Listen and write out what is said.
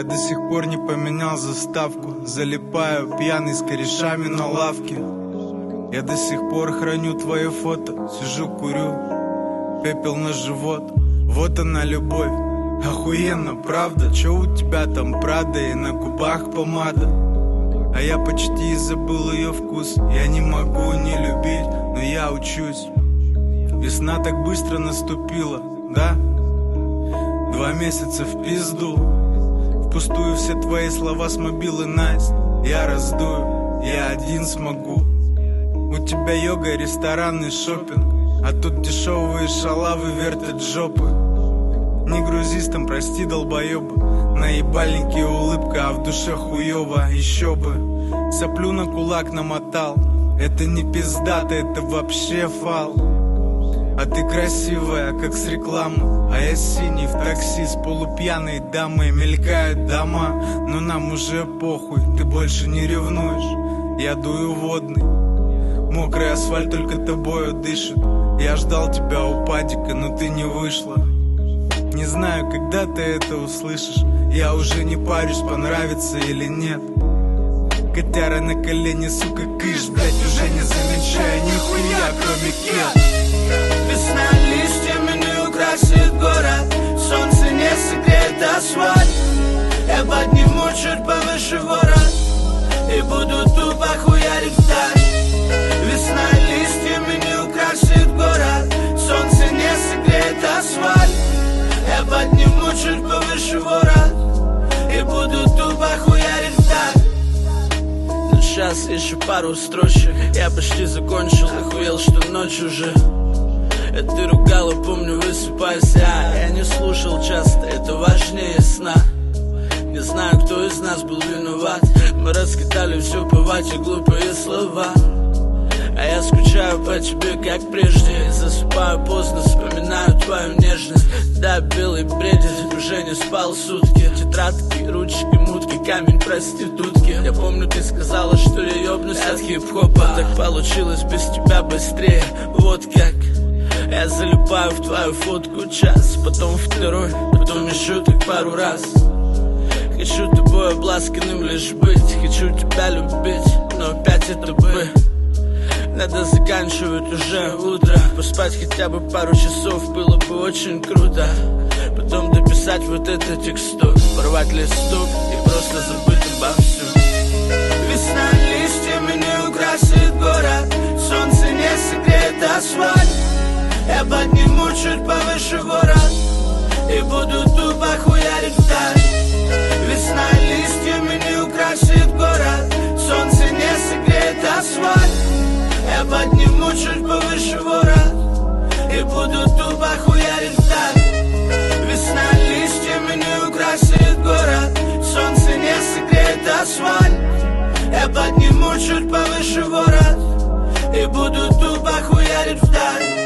до сих пор не поменял заставку. Залипаю пьяный с корешами на лавке. Я до сих пор храню твое фото. Сижу, курю, пепел на живот. Вот она любовь, охуенно, правда? Чё у тебя там Прада и на губах помада? А я почти забыл ее вкус. Я не могу не любить, но я учусь. Весна так быстро наступила, да? 2 месяца в пизду. Впустую все твои слова с мобилы, Настя. Я раздую, я один смогу. У тебя йога, ресторанный шопинг, а тут дешевые шалавы вертят жопы. Не грузись там, прости, долбоеба. На ебальнике улыбка, а в душе хуёво. Еще бы, соплю на кулак намотал. Это не пиздато, это вообще фал. А ты красивая, как с рекламы. А я синий в такси с полупьяной дамой. Мелькают дома, но нам уже похуй. Ты больше не ревнуешь, я дую водный. Мокрый асфальт только тобою дышит. Я ждал тебя у падика, но ты не вышла. Не знаю, когда ты это услышишь. Я уже не парюсь, понравится или нет. Котяра на колени, сука, кыш, блять, уже не замечаю нихуя, кроме кет. Весна листьями не украсит город. Солнце не согреет асфальт. Я подниму чуть повыше ворот и буду тупо хуярить вдаль. Весна листьями не украсит город. Солнце не согреет асфальт. Я подниму чуть повыше ворот и буду тупо хуярить вдаль. Но сейчас еще пару строчек. Я почти закончил, охуел, что ночь уже. Ты ругала, помню, высыпайся. Я не слушал часто, это важнее сна. Не знаю, кто из нас был виноват. Мы раскидали все по вате, глупые слова. А я скучаю по тебе, как прежде. Засыпаю поздно, вспоминаю твою нежность. Да, белый бредит, уже не спал сутки. Тетрадки, ручки, мутки, камень проститутки. Я помню, ты сказала, что я ёбнусь от хип-хопа. Так получилось без тебя быстрее, вот как. Я залипаю в твою фотку час, потом второй, потом еще так пару раз. Хочу тобой обласканным лишь быть, хочу тебя любить, но опять это бы. Надо заканчивать уже утро. Поспать хотя бы пару часов было бы очень круто. Потом дописать вот эту тексту, порвать листок и просто забыть обо всем. Весна листьями не украсит город. Солнце не согреет асфальт. Я подниму чуть повыше ворот и буду тупо хуярить вдаль. Весна листьями не украсит город. Солнце не согреет асфальт. Я подниму чуть повыше ворот и буду тупо хуярить вдаль. Весна листьями не украсит город. Солнце не согреет асфальт. Я подниму чуть повыше ворот и буду тупо хуярить вдаль.